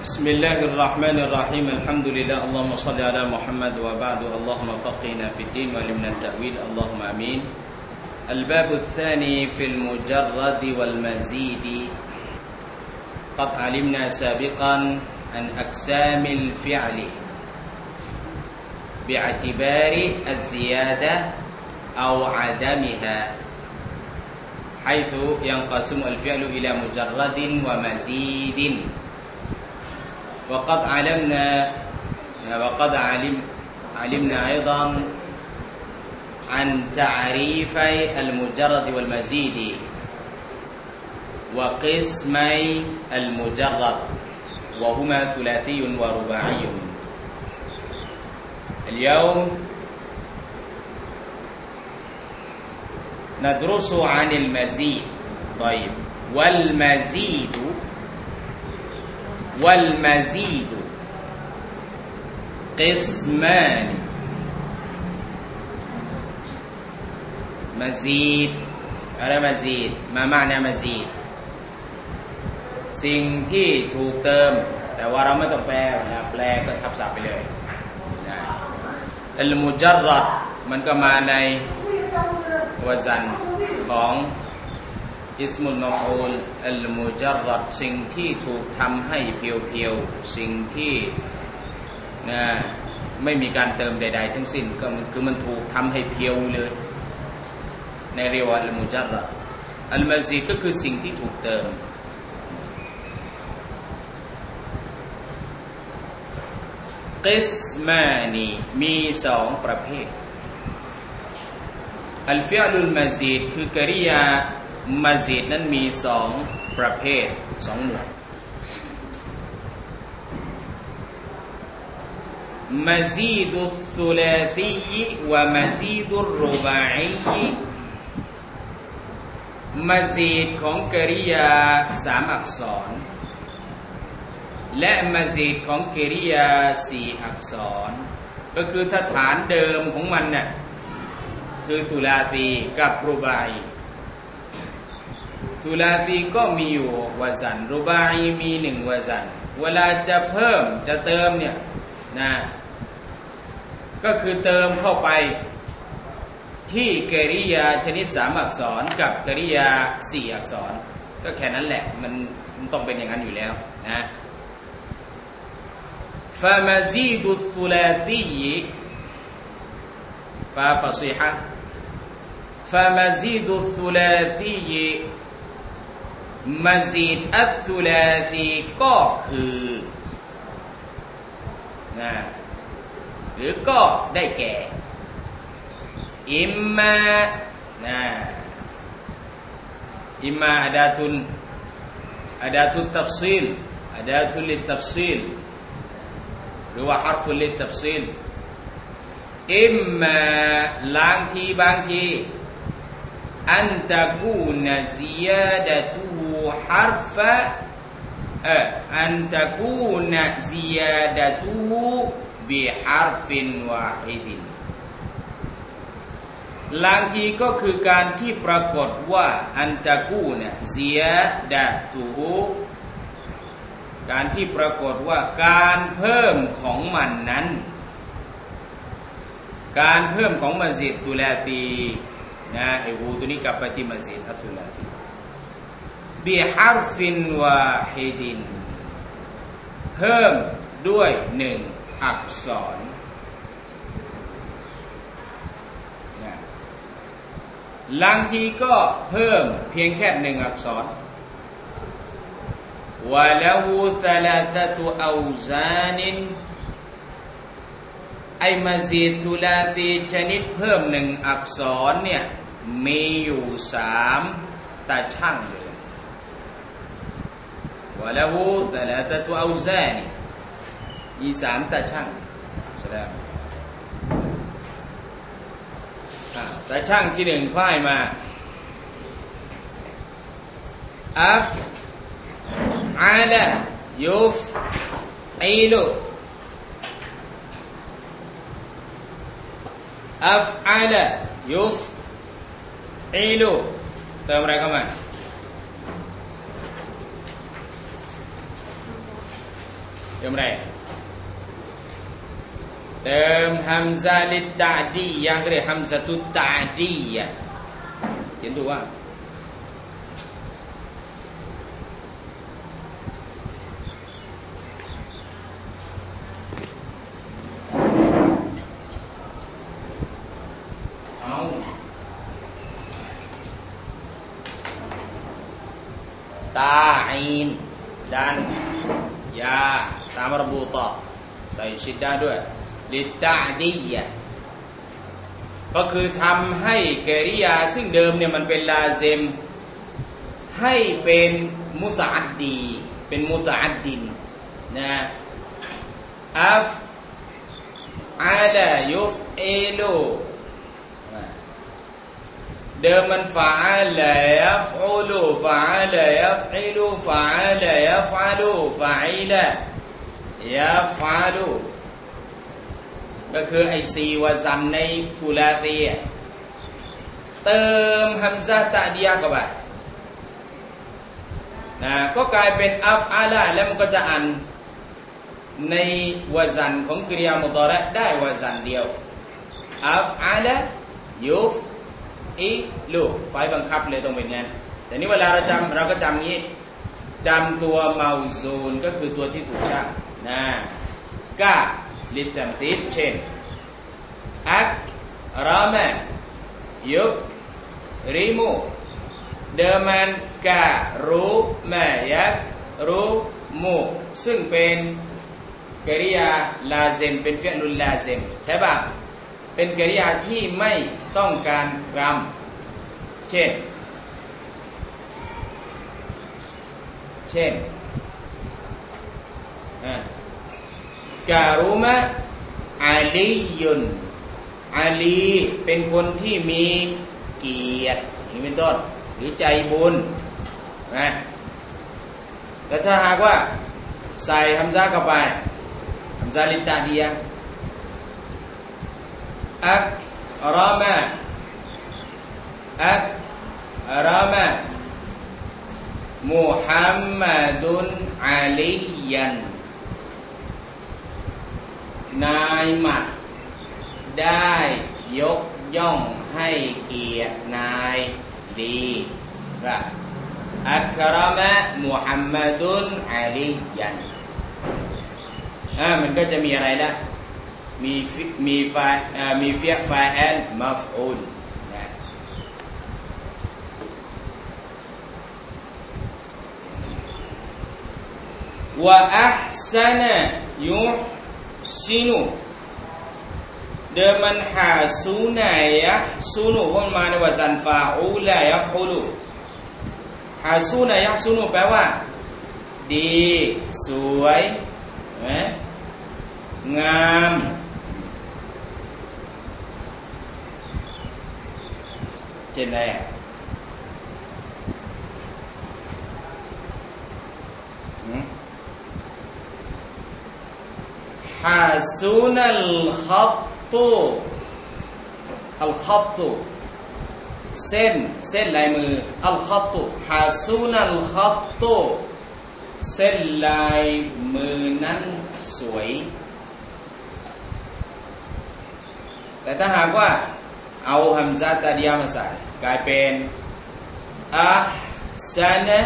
بسم الله الرحمن الرحيم الحمد لله اللهم صل على محمد وبعد اللهم فقهنا في الدين وعلمنا التأويل اللهم آمين الباب الثاني في المجرد والمزيد قد علمنا سابقا عن أقسام الفعل باعتبار الزيادة أو عدمها حيث ينقسم الفعل إلى مجرد ومزيد وقد علمنا أيضا عن تعريفي المجرد والمزيد وقسمي المجرد وهما ثلاثي ورباعي اليوم ندرس عن المزيد طيب والمزيد قسمان مزيدอะไรمزيد ما معنى مزيدสิ่งที่ถูกเติมแต่ว่าเราไม่ต้องแปลนะแปลก็ทับศัพท์ไปเลยนะอัลมุจัรรัดมันก็มาในวซันของอิสมุลมัฟอูลอัลมุจัรรัดสิ่งที่ถูกทำให้เพียวๆสิ่งที่นะไม่มีการเติมใดๆทั้งสิ้นก็คือมันถูกทำให้เพียวเลยในเรียกว่าอัลมุจัรรัดอัลมาซีดก็คือสิ่งที่ถูกเติมกิสมานีมีสองประเภทอัลฟิอลุลมาซีดคือกริยามาซีดนั้นมีสองประเภทสองหมวดมาซีดุลซุลาซีวะมาซีดุลรุบาอีมาซีดของกริยาสามอักษรและมาซีดของกริยาสี่อักษรก็คือถ้าฐานเดิมของมันน่ะคือซุลาซีกับรุบาอีซุลาซีก็มีอยู่วะซันรุบาอีมีหนึ่งวะซันเวลาจะเพิ่มจะเติมเนี่ยนะก็คือเติมเข้าไปที่กริยาชนิดสามอักษรกับกริยาสี่อักษรก็แค่นั้นแหละมันต้องเป็นอย่างนั้นอยู่แล้วนะفمزيد الثلاثي ففصيحة فمزيد الثلاثي مزيد الثلاثي ก็คือนะหรือก็ได้แก่อิมมานะอิมมาอดาตุตัฟซีลอดาตุลิตัฟซีลหรือว่าฮัรฟุลิตัฟซีลอิมมาบางทีอันตะกูนซิยาดะตุฮัรฟะอันตะกูนซิยาดะตุบิฮัรฟินวาฮิดินบางทีก็คือการที่ปรากฏว่าอันตะกูนซิยาดะตุการที่ปรากฏว่าการเพิ่มของมันนั้นการเพิ่มของมัสยิดซุลาตีนะไอ้ฮูตัวนี้กลับไปที่มัสยิดอัสซุลาตีบิฮัรฟินวาฮิดินเพิ่มด้วยหนึ่งอักษรนะบางทีก็เพิ่มเพียงแค่หนึ่งอักษรوله ثلاثة أوزان ไอ้มัสยิดซุลาซีชนิดเพิ่มหนึ่งอักษรเนี่ยมีอยู่สามตาช่างเลย وله ثلاثة أوزان มีสามตาช่างแสดงตาช่างที่หนึ่งค่อยมาอัฟعلى يفعل أفعل يفعل เติมอะไรเข้ามา ฟเติมอะไรเติมฮัมซาลิตตะดียะหรือฮัมซาตุตตะดียะเขียนถูกว่าตาอินดันยาตามระบุต่อใส่ชิดด้าด้วยลิตาดียะก็คือทำให้กริยาซึ่งเดิมเนี่ยมันเป็นลาเซมให้เป็นมุตะอัดดีเป็นมุตะอัดดินนะอัฟอาลายุฟเอโลเดิมมันฟาลายัฟอูลูฟาลายัฟอิลูฟาลายัฟอาลูฟาอิลายัฟอาลูก็คือไอซีวะซันในฟุลาตีเติมฮัมซะตะดียะเข้าไปนะก็กลายเป็นอัฟอาลาแล้วมันก็จะอ่านในวะซันของกริยามุฎอเราะห์ได้วะซันเดียวอัฟอาลายุฟอีลูไฟบังคับเลยต้องเป็นงั้นแต่นี้เวลาเราจำเราก็จำงี้จำตัวเมาซูนก็คือตัวที่ถูกชั่งนะกะลิตัมซีลเช่นอักรามะยุกริมูเดมันกะรูมะยักรูมูซึ่งเป็นกริยาลาซิมเป็นฟิอลุลลาซิมใช่ป่ะเป็นกริยาที่ไม่ต้องการกรรมเช่นการุมะอาลียุนอาลีเป็นคนที่มีเกียรติอย่างนี้เป็นต้นหรือใจบุญนะแต่ถ้าหากว่าใส่ฮัมซะเข้าไปฮัมซะลิตาดียะอักรามะอักรามะมุฮัมมัดุนอาลียันนายหมัดได้ยกย่องให้เกียรตินายดีว่าอักรามะมุฮัมมัดุนอาลียันมันก็จะมีอะไรละมีฟาอิลมัฟอูลวะอัห์ซะนะยุซินุเดิมมันฮาซูนะยะซูนุมันมาในวะซันฟาอูลายัฟอูลูฮาซูนะยะซูนุแปลว่าดีสวยงามเช่นไรฮาซูนัลขัตตุอัลขัตตุเส้นลายมืออัลขัตตุฮาซูนัลขัตตุเส้นลายมือนั้นสวยแต่ถ้าหากว่าเอาฮัมซะตะดียะมาใส่กลายเป็นอัห์ซะนะ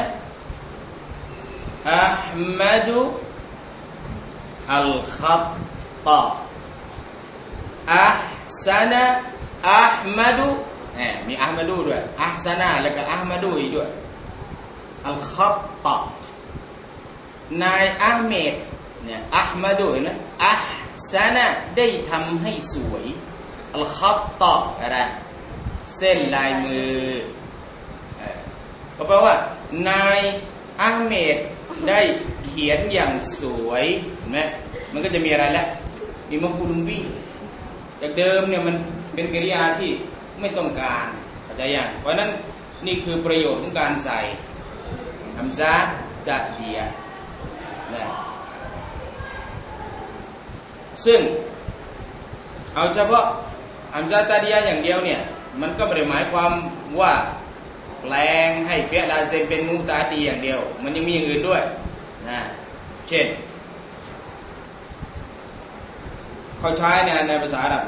อัห์มัดอัลขัตตะอัห์ซะนะอัห์มัดมีอัห์มัดด้วยอัห์ซะนะแล้วก็อัห์มัดอีกด้วยอัลขัตตะนายอะห์เมดเนี่ยอัห์มัดเห็นไหมอัห์ซะนะได้ทำให้สวยอัลขัตตะอะไรเส้นลายมือเขาแปลว่านายอะห์เมดได้เขียนอย่างสวยเห็นไหมมันก็จะมีอะไรแล้วมีมัฟอูลุบิจากเดิมเนี่ยมันเป็นกริยาที่ไม่ต้องการเข้าใจยังเพราะนั้นนี่คือประโยชน์ของการใส่ฮัมซะตะดียะนะซึ่งเอาเฉพาะฮัมซะตะดียะอย่างเดียวเนี่ยมันก็ไม่ได้หมายความว่าแปลงให้เฟียลาซิมเป็นมุตะอัดดีอย่างเดียวมันยังมีอย่างอื่นด้วยนะเช่นเขาใช้ในภาษาอาหรับ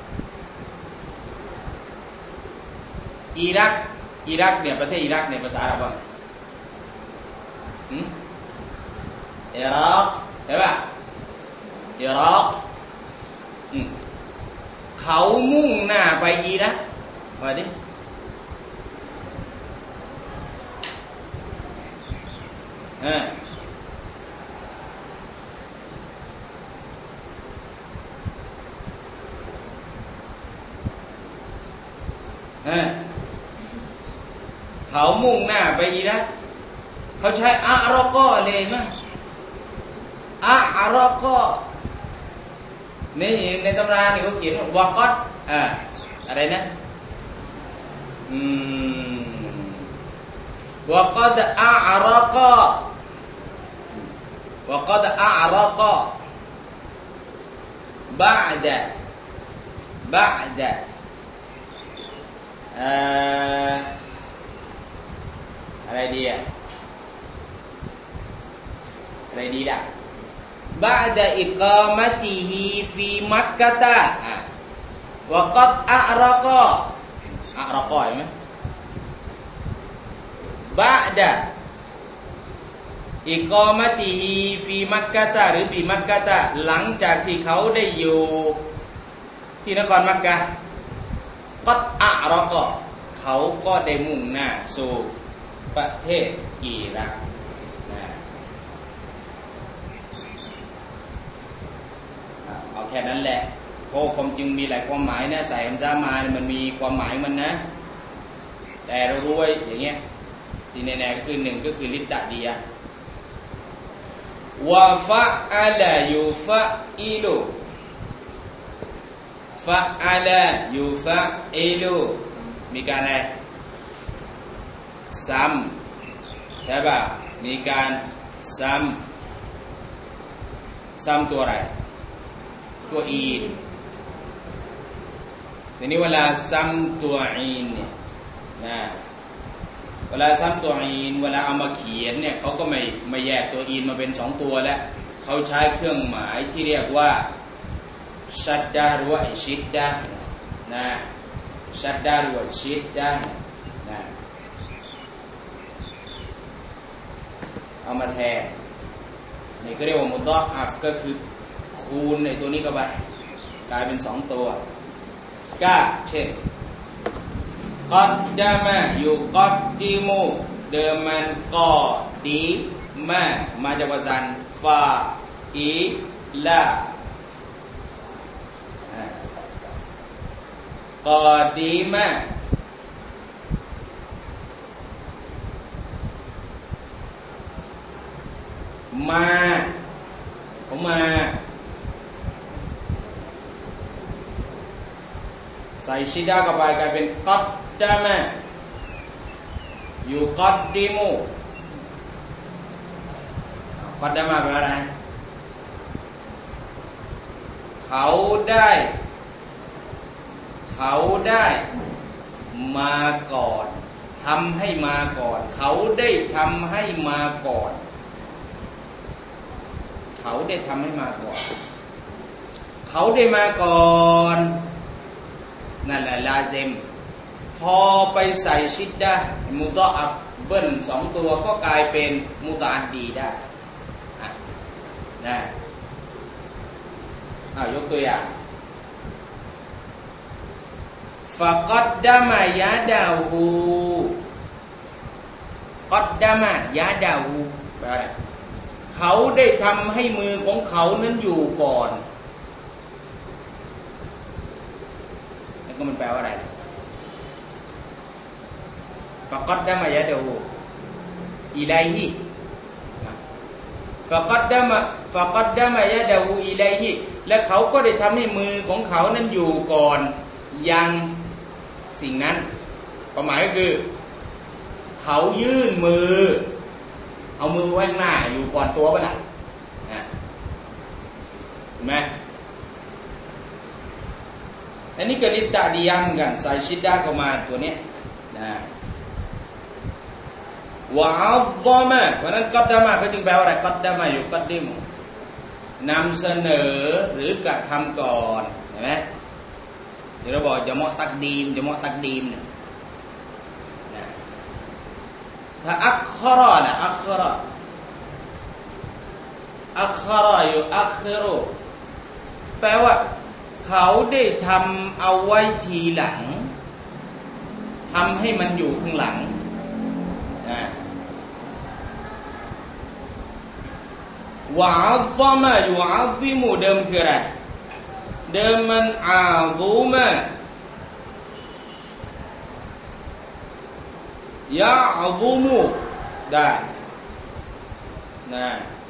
อิรักเนี่ยประเทศอิรักเนี่ยภาษาอาหรับว่าอิรักใช่ป่ะอิรักเขามุ่งหน้าไปอิรักว่าดิเขามุ่งหน้าไปอิรักเขาใช้อะรอกอเลยมั้ยอะรอกอในตำราเนี่ยเขาเขียนวะกัดอะไรนะวะกัดอะรอกอวะกัดอะรอกอบะดะอะไรดีอะไรดีล่ะบะดะอิกามะติฮิฟีมักกะตะวะกัดอะรอกอเห็นมั้ยบะดะอิกามะติฮิฟีมักกะตะหรือบิมักกะตะหลังจากที่เขาได้อยู่ที่นครมักกะกัดอะรอกอเขาก็ได้มุ่งหน้าสู่ประเทศอิรักเอาแค่นั้นแหละเพราะความจริงมีหลายความหมายนะใส่ฮัมซะมามันมีความหมายมันนะแต่เรารู้ไว้อย่างเงี้ยที่แน่ๆก็คือหนึ่งก็คือลิตตะดียะวะฟะอะลายูฟะอิลูฟะอะลายูฟะอิลูมีการอะไรซ้ำใช่ป่ะมีการซ้ำตัวอะไรตัวอีนทีนี้เวลาซ้ำตัวอีนเนี่ยนะเวลาซ้ำตัวอีนเวลาเอามาเขียนเนี่ยเขาก็ไม่แยกตัวอีนมาเป็น2ตัวแล้วเขาใช้เครื่องหมายที่เรียกว่าชัดดาหรือว่าชิดดานะชัดดาหรือว่าชิดดานะเอามาแทนนี่ก็เรียกว่ามุฎออัฟก็คือคูณในตัวนี้เข้าไปกลายเป็น2ตัวก็เช่นกัดดามะยูกัดดิมูเดิมมันกอดีมาจากภาษาฟาอิลากอดีมะผมมาใส่ชิดาเข้าไปกลายเป็นกัดดามะยูกัดดิมูกัดดามะแปลว่าอะไรเขาได้มาก่อนทำให้มาก่อนเขาได้ทำให้มาก่อนเขาได้ทำให้มาก่อนเขาได้มาก่อนนั่นแหละลาซิมพอไปใส่ชิดดะมุฎออัฟเบิ้ล2ตัวก็กลายเป็นมุตะอัดดีได้นะยกตัวอย่างฟะกัดดามะยะดาฮูกัดดามะยะดาฮูแปลว่าอะไรเขาได้ทำให้มือของเขานั้นอยู่ก่อนแล้วก็มันแปลว่าอะไรฟะกัดดามะยะดาฮูอิลัยฮิฟะกัดดามะยะดาฮูอิลัยฮิและเขาก็ได้ทำให้มือของเขานั้นอยู่ก่อนยังสิ่งนั้นความหมายก็คือเขายื่นมือเอามือไว้ข้างหน้าอยู่ก่อนตัวก็ได้เห็นไหมอันนี้ก็ลิตตะดียะเหมือนกันใส่ชิดดาเข้ามาตัวนี้นะวะอัฎฎอมะเพราะนั้นกัดดามะก็จึงแปลว่าอะไรกัดดามะอยู่กัดดิมนำเสนอหรือกระทำก่อนเห็นไหมที่เราบอกจะเหมาะตักดีมเนี่ยนะถ้าอักขรอนะอักขรออยู่อักขรอแปลว่าเขาได้ทำเอาไว้ทีหลังทำให้มันอยู่ข้างหลังวะอัซมะยุอัซซิมุเดิมคืออะไรเดิมมันอาซุมะยะอัซุมุได้นะ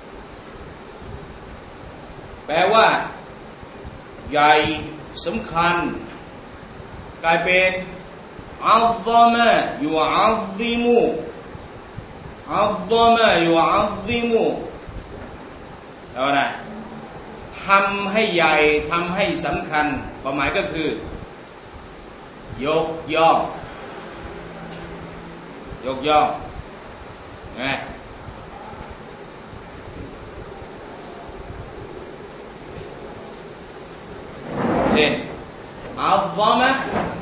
แปลว่าใหญ่สำคัญกลายเป็นอัซซมะยุอัซซิมุอัซซมะยุอัซซิมุแล้วอะไรทำให้ใหญ่ทำให้สำคัญความหมายก็คือยกย่องนะเช่นอัลลอฮฺ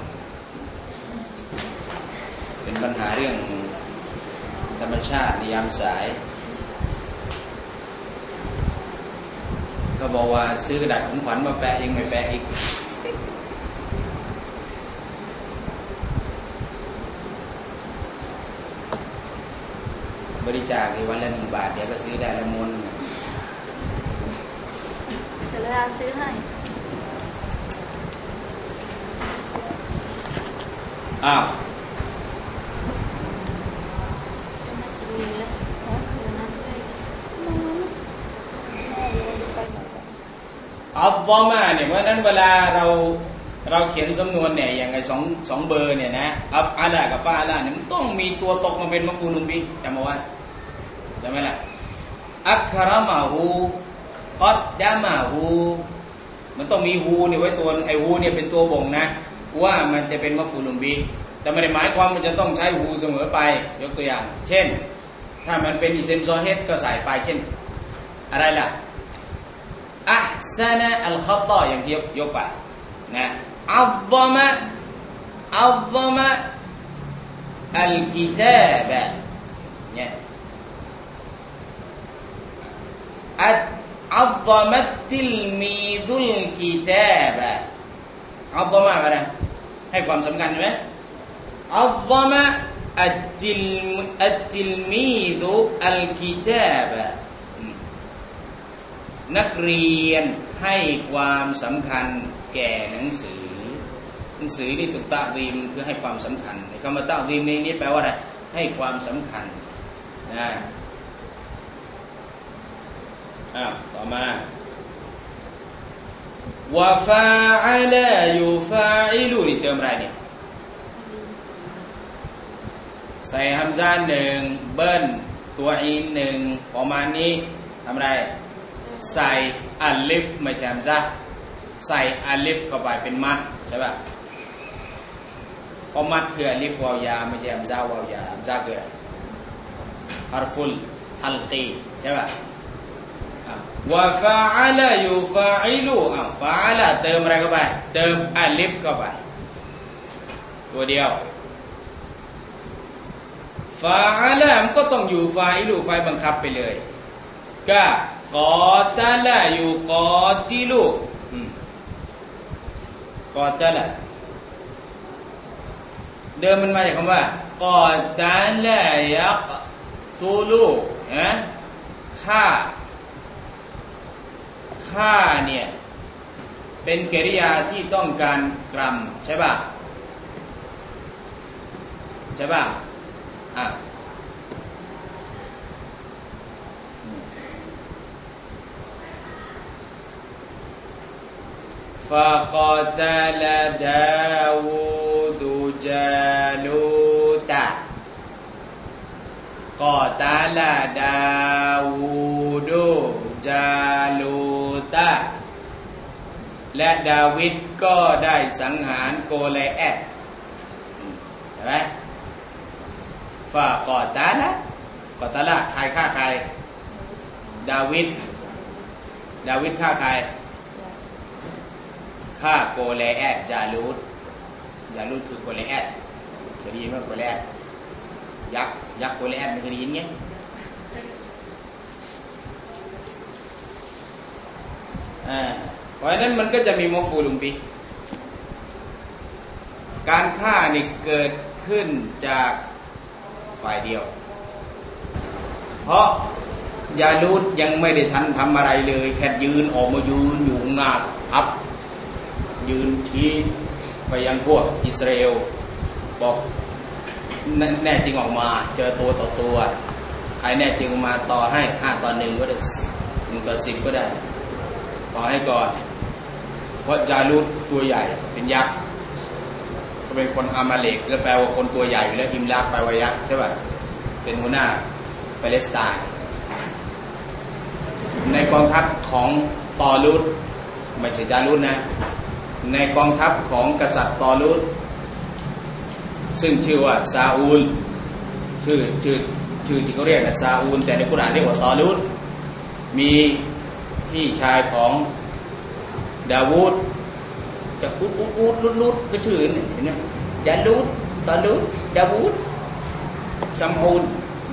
เป็นปัญหาเรื่องธรรมชาติในยามสายเขาบอกว่าซื้อกระดาษของขวัญมาแปะยังไม่แปะอีกบริจาคในวันละ1 บาทเดี๋ยวก็ซื้อได้ละม้วนจะเลยซื้อให้อ้าวอัลลอฮฺมาเนี่ยเพราะนั้นเวลาเราเขียนสำนวนเนี่ยอย่างไอ้สองเบอร์เนี่ยนะอัฟอาลากับฟาอาลาเนี่ยมันต้องมีตัวตกมาเป็นมัฟอูลุมบิจำเอาไว้จำไหมล่ะอัครามะฮูกัดดามะฮูมันต้องมีฮูเนี่ยไว้ตัวไอ้ฮูเนี่ยเป็นตัวบ่งนะว่ามันจะเป็นมัฟอูลุมบิแต่ไม่ได้หมายความมันจะต้องใช้ฮูเสมอไปยกตัวอย่างเช่นถ้ามันเป็นอิเซมซอเฮดก็ใส่ไปเช่นอะไรล่ะอัพซานะอัลขัตตออย่างที่ยกไปนะอัลลอมะอัลกิตาบะเนี่ยอัลลอมะติลมีดุลกิตาบะอัลลอมะอะไรให้ความสำคัญใช่ไหมอัลลอมะอัลติลมีดุอัลกิตาบะนักเรียนให้ความสำคัญแก่หนังสือนี่ถูกตะดีมคือให้ความสำคัญคำว่าตะดีมในนี้แปลว่าอะไรให้ความสำคัญนะต่อมาวะฟาอะลายุฟาอิลูนี่เติมอะไรเนี่ยใส่ฮัมซา1เบิ้ลตัวอีน1ประมาณนี้ทำไรใส่อัลลิฟไม่ใช่ฮัมซาใส่อัลลิฟเข้าไปเป็นมัดใช่ป่ะเพราะมัดคืออัลลิฟวาวยาไม่ใช่ฮัมซาวาวยาฮัมซาคืออะไรฮาร์ฟุลฮัลกีใช่ป่ะวะฟาอะลายุฟาอิลูฟาอะลาเติมอะไรเข้าไปเติมอัลลิฟเข้าไปตัวเดียวฟาอะลามันก็ต้องอยู่ฟาอิลูไฟบังคับไปเลยก็กอตาลาอยู่กอติลูกอตาลาเดิมมันมาจากคำว่ากอตาลายักตูลูฆ่าเนี่ยเป็นกริยาที่ต้องการกรรมใช่ป่ะفقتل داود جالوت قتل داود جالوت และดาวิดก็ได้สังหารโกลิอัทใช่ไหมฟากอตาละใครฆ่าใครดาวิดดาวิดฆ่าใครฆ่าโกเลแอดจารูดคือโกเลแอดเคยได้ยินว่าโกเลแอดยักษ์โกเลแอดไม่เคยได้ยินไงเพราะฉะนั้นมันก็จะมีมอฟูลุมบิการฆ่านี่เกิดขึ้นจากฝ่ายเดียวเพราะยาลูดยังไม่ได้ทันทำอะไรเลยแค่ยืนออกมายืนอยู่หน้าทัพยืนชี้ไปยังพวกอิสราเอลบอกแน่จริงออกมาเจอตัวต่อตัวใครแน่จริงมาต่อให้5-1ก็ได้1-10ก็ได้ต่อให้ก่อนเพราะยาลูดตัวใหญ่เป็นยักษ์ก็เป็นคนอามาเลกแล้วแปลว่าคนตัวใหญ่แล้วอิมรักแปลว่ายักษ์ใช่ป่ะเป็นหัวหน้าปาเลสไตน์ในกองทัพของตอรูดไม่ใช่จารูดนะในกองทัพของกษัตริย์ตอรูดซึ่งชื่อว่าซาอูลชื่อที่เขาเรียกนะซาอูลแต่ในกุรอานเรียกว่าตอรูดมีพี่ชายของดาวูดจะลุดก็ถือเห็นไหมจารูดตอรูดดาวูดซัมอูล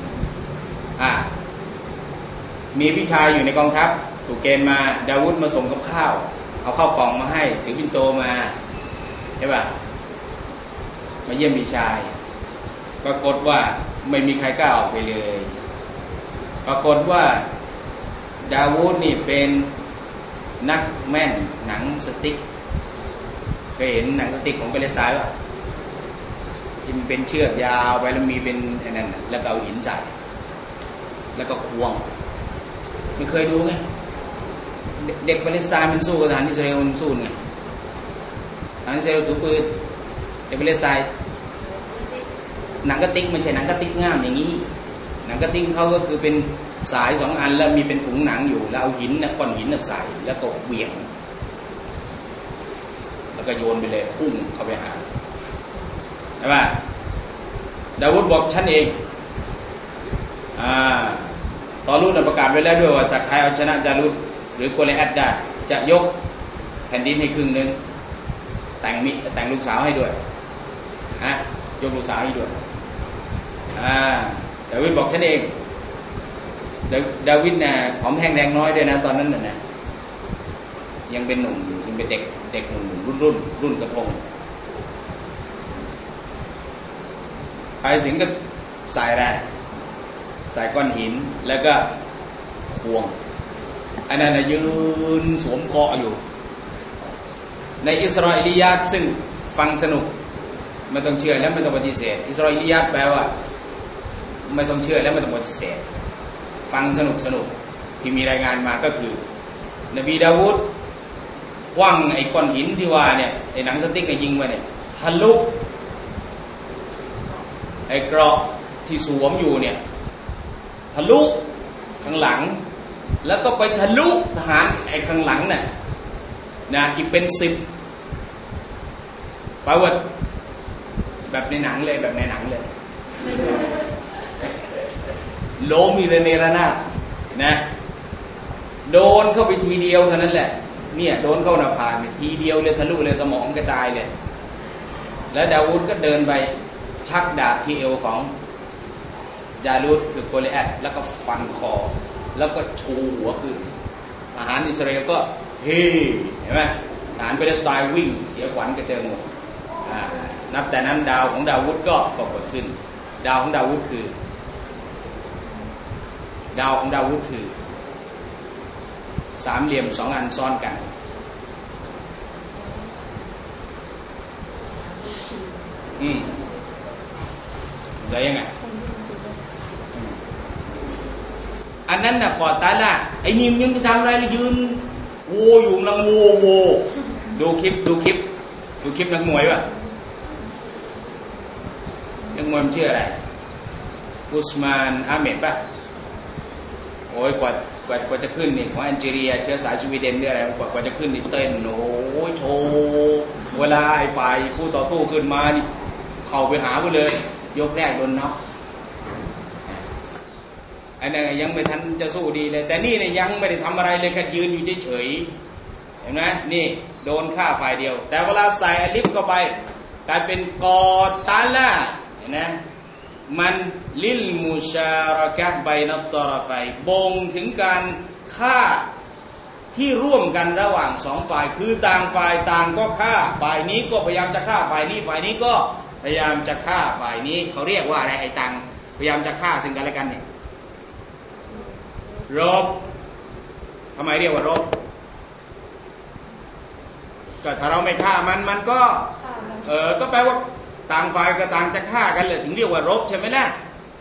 มีพี่ชายอยู่ในกองทัพถูกเกณฑ์มาดาวูดมาส่งกับข้าวเอาข้าวกล่องมาให้ถือปิ่นโตมาใช่ป่ะมาเยี่ยมพี่ชายปรากฏว่าไม่มีใครกล้าออกไปเลยปรากฏว่าดาวูดนี่เป็นนักแม่นหนังสติ๊กเคยเห็นหนังสติ๊กของปาเลสไตน์ป่ะที่มันเป็นเชือกยาวไปแล้วมีเป็นอันนั้นแล้วก็เอาหินใส่แล้วก็ควงไม่เคยดูไงเด็กปาเลสไตน์มันสู้กับทหารอิสราเอลมันสู้ไงทหารอิสราเอลถือปืนเด็กปาเลสไตน์หนังกระติกไม่ใช่หนังกระติกง่ามอย่างนี้หนังกระติกเขาก็คือเป็นสาย2 อันแล้วมีเป็นถุงหนังอยู่แล้วเอาหินก้อนหินใส่แล้วก็เหวี่ยงแล้วก็โยนไปเลยพุ่งเข้าไปหาใช่ป่ะดาวูดบอกฉันเองตอรูดประกาศไว้แล้วด้วยว่าถ้าใครเอาชนะจารูดหรือโกเลแอดได้จะยกแผ่นดินให้ครึ่งนึงแต่งลูกสาวให้ด้วยยกลูกสาวให้ด้วยดาวิดบอกฉันเองดาวิดน่ะผอมแห้งแรงน้อยด้วยนะตอนนั้นน่ะนะยังเป็นหนุ่มอยู่ยังเป็นเด็กหนุ่มรุ่นกระทงไปถึงก็ใส่อะไรใส่ก้อนหินแล้วก็ควงอันนั้นยืนสวมเกาะอยู่ในอิสราเอลียาตซึ่งฟังสนุกไม่ต้องเชื่อและไม่ต้องปฏิเสธอิสราเอลียาตแปลว่าไม่ต้องเชื่อและไม่ต้องปฏิเสธฟังสนุกที่มีรายงานมาก็คือนบีดาวูดคว้างไอ้ก้อนหินที่ว่าเนี่ยไอ้หนังสติ๊กเนี่ยยิงไปเนี่ยทะลุไอ้เกราะที่สวมอยู่เนี่ยทะลุข้างหลังแล้วก็ไปทะลุทหารไอ้ข้างหลังน่ะนะอีกเป็น10แปลว่าแบบในหนังเลยโลมีเนรนาถนะโดนเข้าไปทีเดียวเท่านั้นแหละเนี่ยโดนเข้าหน้าผากเนี่ยทีเดียวเลยทะลุเลยสมองกระจายเลยแล้วดาวูดก็เดินไปชักดาบที่เอวของจารูดคือโกเลแอดแล้วก็ฟันคอแล้วก็ชูหัวขึ้นทหารอิสราเอลก็เฮ้เห็นไหมทหารปาเลสไตน์วิ่งเสียขวัญกระเจิงหมดนับแต่นั้นดาวของดาวูดก็ปรากฏขึ้นดาวของดาวูดคือสามเหลี่ยม2 อันซ้อนกันได้ยังไงอันนั้นน่ะกอดตาล่ะไอ้นิ่มยังไปทำอะไรเลยยืนโวอยู่นังโวดูคลิปนักมวยป่ะนักมวยมันชื่ออะไรอุสมานอาเมดป่ะโอ้ยกว่าจะขึ้นนี่ของแอนเจเรียเชื้อสายสวีเดนเนี่ยอะไรกว่าจะขึ้นนี่เต้นโอ้ยโชว์เวลาไอ้ฝ่ายผู้ต่อสู้ขึ้นมานี่เข้าไปหาไปเลยยกแรกโดนน็อกอันนั้นยังไม่ทันจะสู้ดีเลยแต่นี่เนี่ยยังไม่ได้ทำอะไรเลยแค่ยืนอยู่เฉยๆเห็นไหมนี่โดนฆ่าฝ่ายเดียวแต่เวลาใส่อลิฟเข้าไปกลายเป็นกอตาละเห็นไหมมันลิลมุชารากะบัยนัตตรฟัยบ่งถึงการฆ่าที่ร่วมกันระหว่างสองฝ่ายคือต่างฝ่ายต่างก็ฆ่าฝ่ายนี้ก็พยายามจะฆ่าฝ่ายนี้ฝ่ายนี้ก็พยายามจะฆ่าฝ่ายนี้เขาเรียกว่าอะไรไอ้ต่างพยายามจะฆ่าซึ่งกันและกันเนี่ยรบทำไมเรียกว่ารบก็ถ้าเราไม่ฆ่ามันก็ก็แปลว่าต่างฝ่ายก็ต่างจะฆ่ากันเลยถึงเรียกว่ารบใช่ไหมล่ะ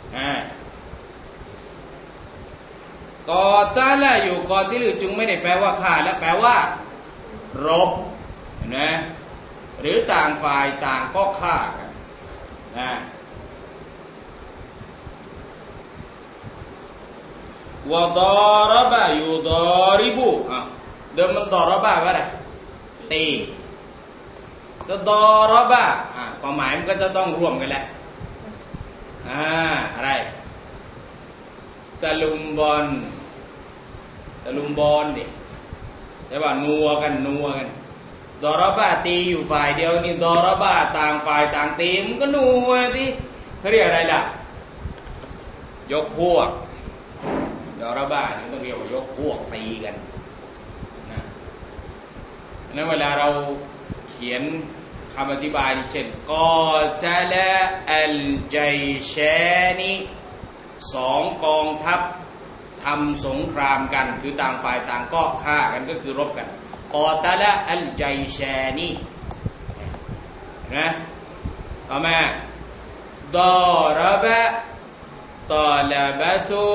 กอตาละอยู่กอที่ลือจึงไม่ได้แปลว่าฆ่าและแปลว่ารบนะหรือต่างฝ่ายต่างก็ฆ่ากันนะวะดอรบะยูดอริบุเดิมมันดอรบะว่าอะไรตีก็ดอรบะความหมายมันก็จะต้องร่วมกันแหละอะไรตะลุมบอลดิใช่ป่ะนัวกันดอรบะตีอยู่ฝ่ายเดียวนี่ดอรบะต่างฝ่ายต่างตีมันก็นัวที่เขาเรียกอะไรล่ะยกพวกดอรบะนี่ต้องเรียกว่ายกพวกตีกันนะนั้นเวลาเราเขียนคำอธิบายนี่เช่นกอตะละอัลจัยชานีสองกองทัพทำสงครามกันคือต่างฝ่ายต่างก็ฆ่ากันก็คือรบกันกอตะละอัลจัยชานีนะต่อมาดอรบะตอลบะตุ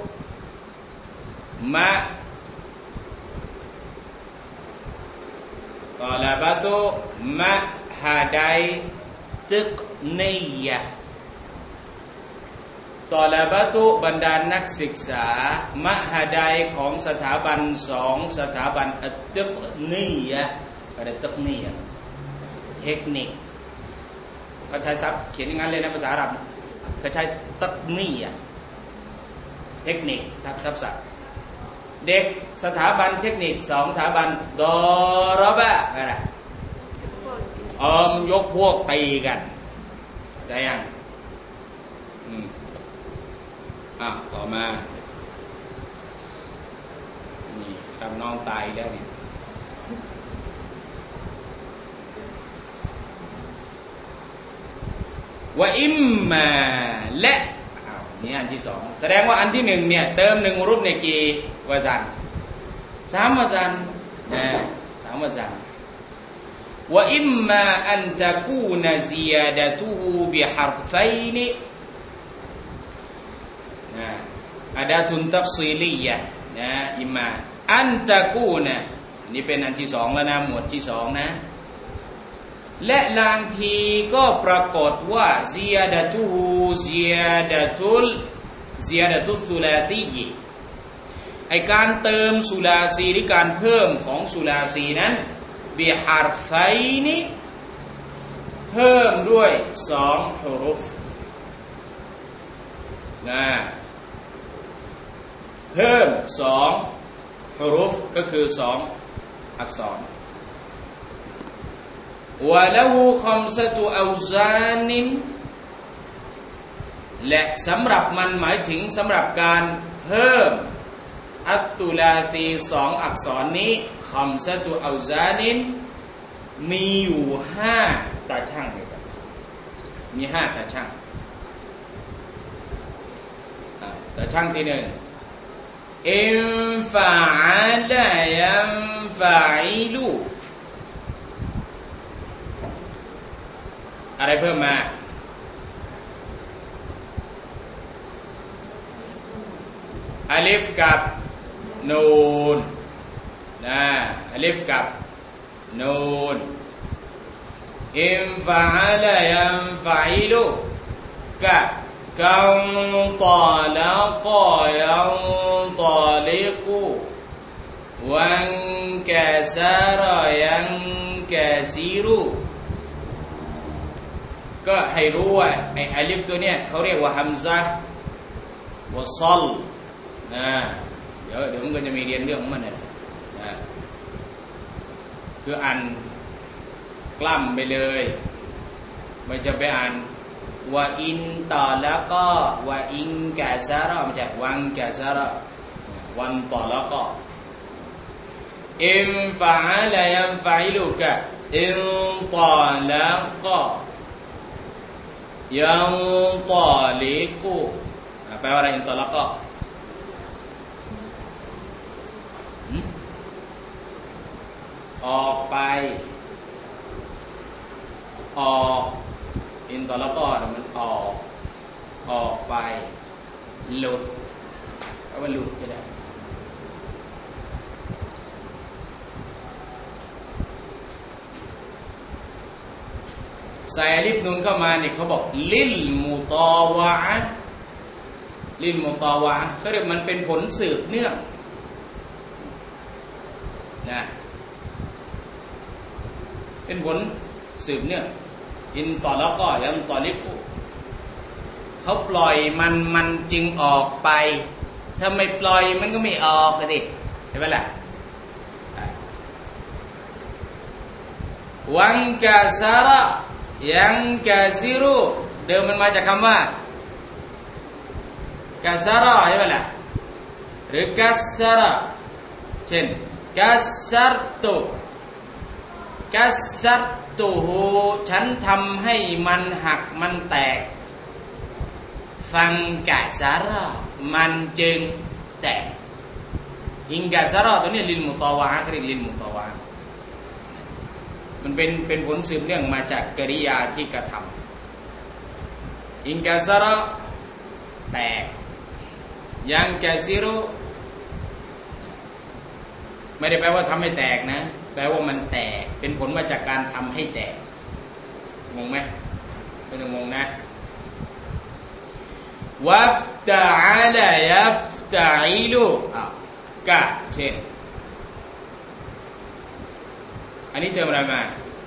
มะตอลบะตุมะฮาดัยตึกนียะตอลบะตุบรรดานักศึกษามหาดัยของสถาบันสองสถาบันอัตตึกนียะอะไรตึกนียะเทคนิคเขาใช้ศัพท์เขียนอย่างนั้นเลยนะภาษาอาหรับเขาใช้ตึกนียะเทคนิคทับศัพท์เด็กสถาบันเทคนิคสองสถาบันดอรบะอะไรยกพวกตีกันได้ยังต่อมานี่รับน้องตายแล้วนี่ว่าอิมมาและนี่อันที่สองแสดงว่าอันที่หนึ่งเนี่ยเติมหนึ่งรูปในกี่วาซัน3 วาซัน3 วาซันว่าอิมมาอันตะกูนซิยาดะตุฮูบิฮารฟัยนอะดาตุนตัฟซีลียะนะอิมมาอันตะกูนะนี่เป็นอันที่สองแล้วนะหมวดที่สองนะและบางทีก็ปรากฏว่าซิยาดะตุฮูซิยาดะตุสุลาซีไอการเติมสุลาซีหรือการเพิ่มของสุลาซีนั้นบิฮารฟัยนเพิ่มด้วย2 ฮุรุฟนะเพิ่ม2 ฮุรุฟก็คือ2 อักษรวะละฮู5 อัวซานินและสำหรับมันหมายถึงสำหรับการเพิ่มอัตตุลาซี2 อักษรนี้5 อัวซานินมีอยู่5 ตาช่างด้วยกันมี5 ตาช่างตาช่างที่1อินฟะอะลายันฟะอิลูอะไรเพิ่มมาอลิฟกับนูนนะอลิฟกับนูนอินฟะอะลายันฟะอิลูกะกันตาละกอยันตาลิกุวันกะซะรยันกะซีรุก็ให้รู้ว่าไอ้อลิฟตัวเนี้ยเขาเรียกว่าฮัมซะวะซอลเดี๋ยวมันก็จะมีเรียนเรื่องของมันเนี่ยคืออ่านกล้ำไปเลยไม่จะไปอ่านว่าอินต่อแล้วก็ว่าอิงกะซาระไม่ใช่วังกะซาระวันต่อแล้วก็อินฟะอะลายันฟะอิลุกะอินต่อแล้วก็ยันต่อลิกุแปลว่าอะไรอินต่อแล้วก็ออกไปออกอินตอแล้วก็มันออกไปหลุดแปลว่าหลุดก็ได้ใส่อลิฟนูนเข้ามาเนี่ยเขาบอกลิลมุตาวะลิลมุตาวะเขาเรียกมันเป็นผลสืบเนื่องนะเป็นผลสืบเนื่องอินต่อแล้วก็ยันต่อลิกุเขาปล่อยมันจึงออกไปถ้าไม่ปล่อยมันก็ไม่ออกกันดิใช่ไหมล่ะวังกะซาระยังกะซิรุเดิมมันมาจากคำว่ากะซาระใช่ไหมล่ะหรือกัสซาระเช่นกัสซัรตุกัสซัรตุฮูฉันทำให้มันหักมันแตกฟังกะซาระมันจึงแตกอิงกะซาระตัวนี้ลิลมุตาวะเรียกลิลมุตาวะมันเป็นผลสืบเนื่องมาจากกริยาที่กระทำอิงกะซาระแตกยังกะซิรุไม่ได้แปลว่าทำให้แตกนะแปลว่ามันแตกเป็นผลมาจากการทำให้แตกงงไหมไม่ต้องงงนะวัฟตะอาลายัฟตะอิลุกะเช่นอันนี้เติมอะไรมา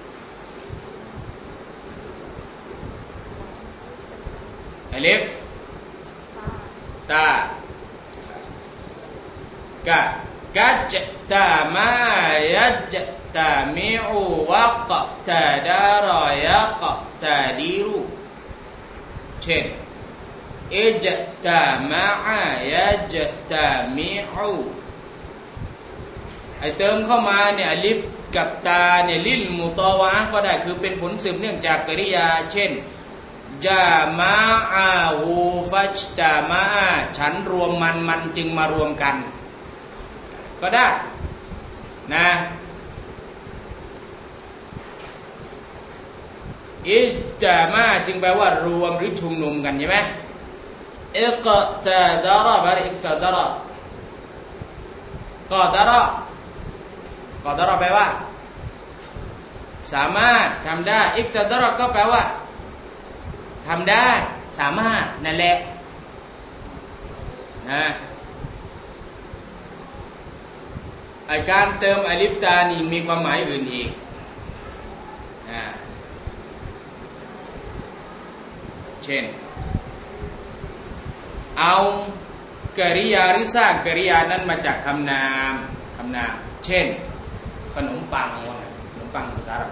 อลิฟตากะกัจตามายัจตามิอูวักตาดารยักตาดีรุเช่นอิจตามายัจตามิอูไอเติมเข้ามาเนี่ยอลิฟกับตาเนี่ยลิลมุตาวะก็ได้คือเป็นผลสืบเนื่องจากกริยาเช่นจามาอาฮูฟัจตามาฉันรวมมันจึงมารวมกันก็ได้นะอิจามาจึงแปลว่ารวมหรือชุมนุมกันใช่ไหมอิกตาดาระบาริอิกตาดาระกอดาระแปลว่าสามารถทำได้อิกตาดาระก็แปลว่าทำได้สามารถนั่นแหละนะการเติมอลิฟตานี่มีความหมายอื่นอีกเช่นเอากริยาหรือสร้างกริยานั้นมาจากคำนามเช่นขนมปังว่าไงขนมปังภาษาอาหรับ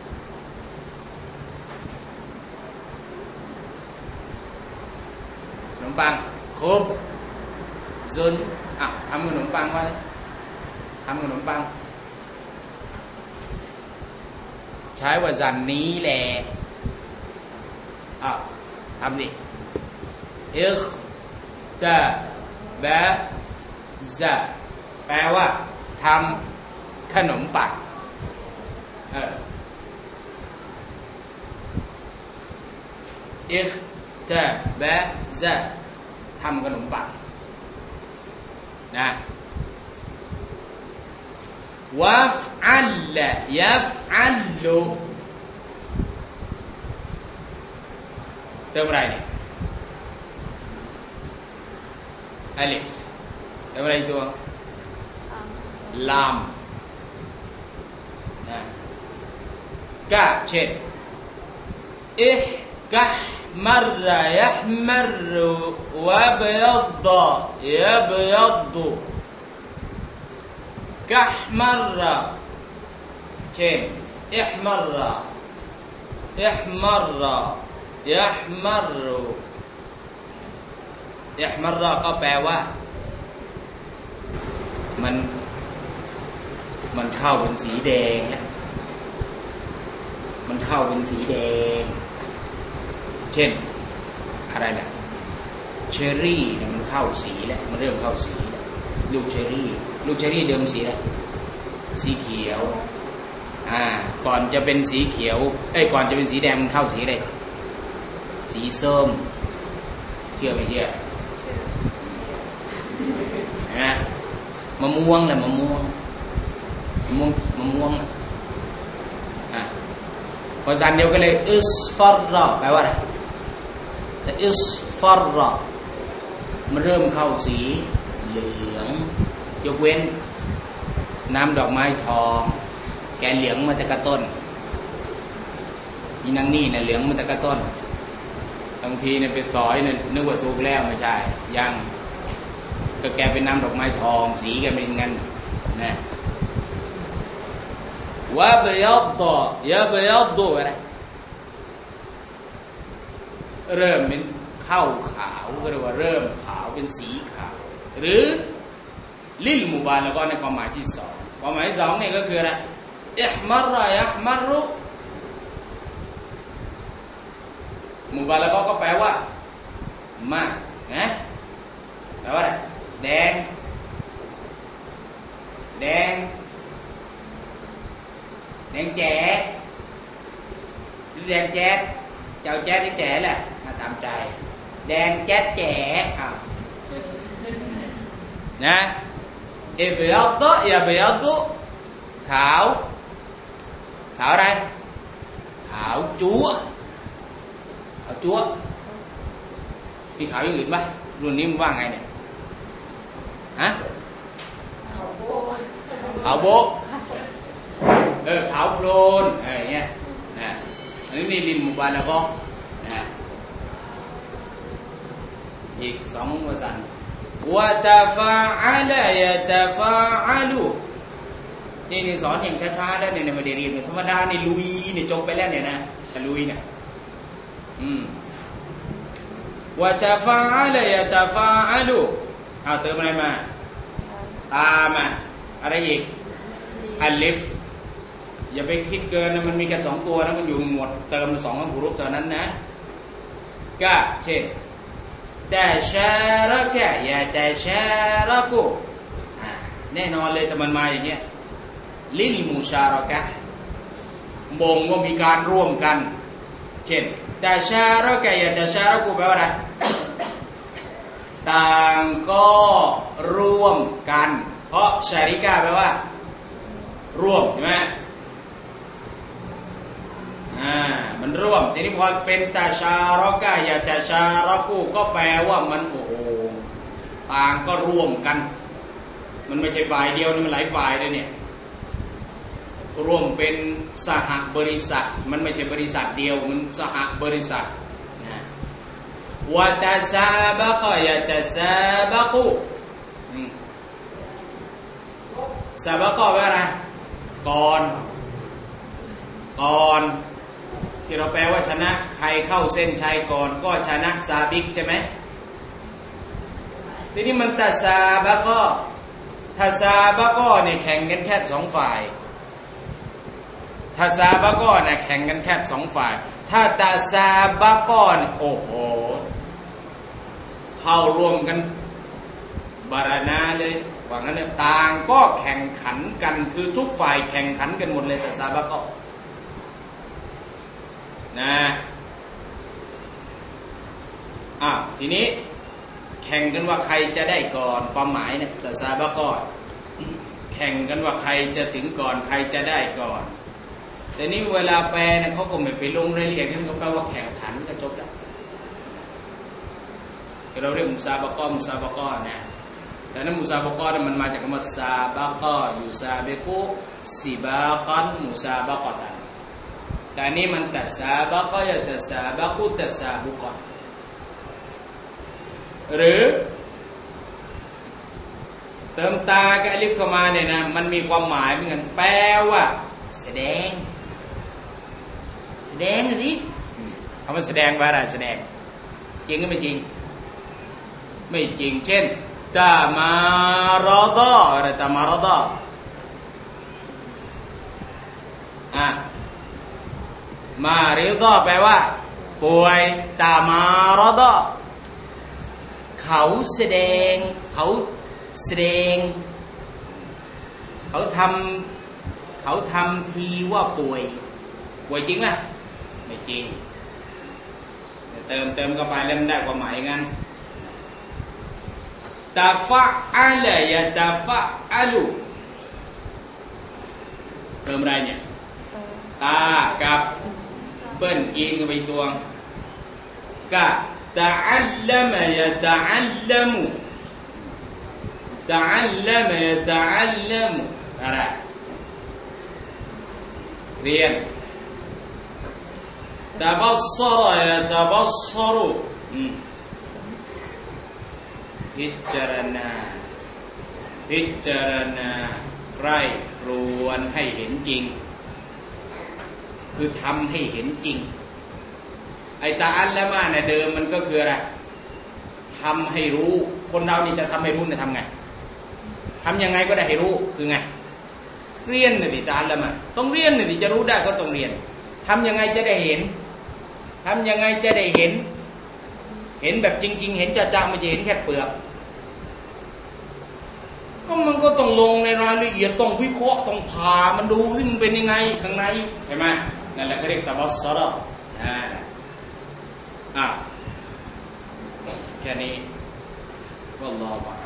ขนมปังคุบซุนทำขนมปังว่าทำขนมปังใช้ว่าจันนี้แหละทำดิอิกตาบะซะแปลว่าทำขนมปังอิกตาบะซะทำขนมปังนะวัฟอัลละยัฟอัลลุเติมอะไรเนี่ยอลิฟเติมอะไรตัวลามนะกะเช่นอิกะ مر يحمر وابيض يبيض كحمر เช่น احمر احمر يحمر احمر ก็แปลว่ามันเข้าเป็นสีแดงแล้วมันเข้าเป็นสีแดงเช่นอะไรล่ะเชอร์รี่เนี่ยมันเข้าสีแล้วมันเริ่มเข้าสีแล้วลูกเชอร์รี่เดิมสีอะไรสีเขียวก่อนจะเป็นสีเขียวก่อนจะเป็นสีแดงมันเข้าสีอะไรก่อนสีส้มเชื่อไม่เชื่อนะมะม่วงแหละมะม่วงภาษาเดียวกันเลยอิสฟัรรอแปลว่าอะไรแต่อิสฟัรรอมันเริ่มเข้าสีเหลืองยกเว้นน้ำดอกไม้ทองแกเหลืองมาแต่กระต้นนี่นั่งนี่นะเหลืองมาแต่กระต้นบางทีเนี่ยเป็นซอยเนี่ยนึกว่าสุกแล้วไม่ใช่ยังก็แกเป็นน้ำดอกไม้ทองสีแกเป็นงั้นนะว่าเบียดต่อยาเบียดดูอะไรเริ่มเป็นเข้าขาวก็เรียกว่าเริ่มขาวเป็นสีขาวหรือลิลมุบาละก็ในความหมายที่สองความหมายที่สองนี่ก็คืออะไรอิห์มัรยะห์มัรุมุบาละก็แปลว่ามากนะแปลว่าอะไรแดงแจ๋หรือแดงแจ๊ดเจ้าแจ๊ดนี่แจ๋แหละตามใจแดงแจ๊ดแจ๋นะอิบยัดยาบยัดขาวอะไรขาวจั๊วมีขาวอย่างอื่นไหมรุ่นนี้มันว่าไงเนี่ยฮะขาวโบขาวโพลนอย่างเงี้ยนะอันนี้มีลิมมุบาละก็นะอีกสองวรรณวะตาฟาอะลายะตาฟาอะลูนี่สอนอย่างช้าๆแล้วเนี่ยไม่ได้เรียนธรรมดานี่ลุยนี่จบไปแล้วเนี่ยนะแต่ลุยเนี่ยวะตาฟาอะลายะตาฟาอะลูเอาเติมอะไรมาตามอะไรอีกอัลลิฟอย่าไปคิดเกินนะมันมีแค่สองตัวนะมันอยู่หมวดเติมสองหัวรูปเท่านั้นนะก็เช่นตาชาระกะยาตาชาระกุแน่นอนเลยแต่มันมาอย่างเงี้ยลิลมุชาระกะบ่งว่ามีการร่วมกันเช่นตาชาระกะยาตาชาระกุแปลว่าอะไรต่างก็ร่วมกันเพราะชาริกะแปลว่าร่วมใช่ไหมมันร่วมทีนี้พอเป็นตาชารอกะยาตาชาระกูก็แปลว่ามันโอ้โหต่างก็ร่วมกันมันไม่ใช่ฝ่ายเดียวนี่มันหลายฝ่ายเลยเนี่ยร่วมเป็นสหบริษัทมันไม่ใช่บริษัทเดียวมันสหบริษัทนะวะตาซาบะกะยาตาซาบะกูซาบะกะแปลว่าอะไรก่อนที่เราแปลว่าชนะใครเข้าเส้นชัยก่อนก็ชนะซาบิกใช่ไหมทีนี้มันตาซาบะก็ถ้าซาบะก็เนี่ยแข่งกันแค่สองฝ่ายถ้าซาบะก็เนี่ยแข่งกันแค่สองฝ่ายถ้าตาซาบะก็โอ้โหเข้าร่วมกันบารานาเลยว่างั้นเนี่ยต่างก็แข่งขันกันคือทุกฝ่ายแข่งขันกันหมดเลยแต่ซาบะก็นะทีนี้แข่งกันว่าใครจะได้ก่อนความหมายเนี่ยแต่ซาบะก็แข่งกันว่าใครจะถึงก่อนใครจะได้ก่อนแต่นี่เวลาแปลเนี่ยเขาก็ไม่ไปลงรายละเอียดที่เขาแปลว่าแข่งขันก็จบแล้วเราเรียกมุซาบะก็นะแต่นั้นมุซาบะก็มันมาจากคำว่าซาบะก็ยูซาเบกุซิบากันมุซาบะก็ตันแต่นี่มันตัสาบะก็จะตัสาบะกุตัสาบุกะหรือเติมตากับอลิฟเข้ามาเนี่ยนะมันมีความหมายเหมือนกันแปลว่าแสดงสิคำว่าแสดงว่าอะไรแสดงจริงหรือไม่จริงไม่จริงเช่นตามารอดออะไรตามารอดอมาริดอแปลว่าป่วยตามารอดอเขาแสดงเขาทำทีว่าป่วยจริงไหมไม่จริงเติมเข้าไปแล้วมันได้ความหมายอย่างนั้นตาฟะอะลายะตาฟะอะลุเติมอะไรเนี่ยตากับเบิ้ลอินกับไปตัวกะตะอัลลัมยะตะอัลลัมตะอัลลัมยะตะอัลลัมอะไรเรียนตะบัศรยะตะบัศรุพิจารณาใคร่ครวญให้เห็นจริงคือทำให้เห็นจริงไอ้ตาอัลละมาเนี่ยเดิมมันก็คืออะไรทำให้รู้คนเรานี่จะทำให้รู้เนี่ยทำไงทำยังไงก็ได้ให้รู้คือไงเรียนน่ะดิตาอัลละมาต้องเรียนน่ะดิจะรู้ได้ก็ต้องเรียนทำยังไงจะได้เห็นทำยังไงจะได้เห็นแบบจริงๆเห็นจะๆมันจะเห็นแค่เปลือกก็มันก็ต้องลงในรายละเอียดต้องวิเคราะห์ต้องผ่ามันดูที่มันเป็นยังไงข้างในใช่ไหมนั่นแหละเขาเรียกตะบัสระแค่นี้ก็รอมา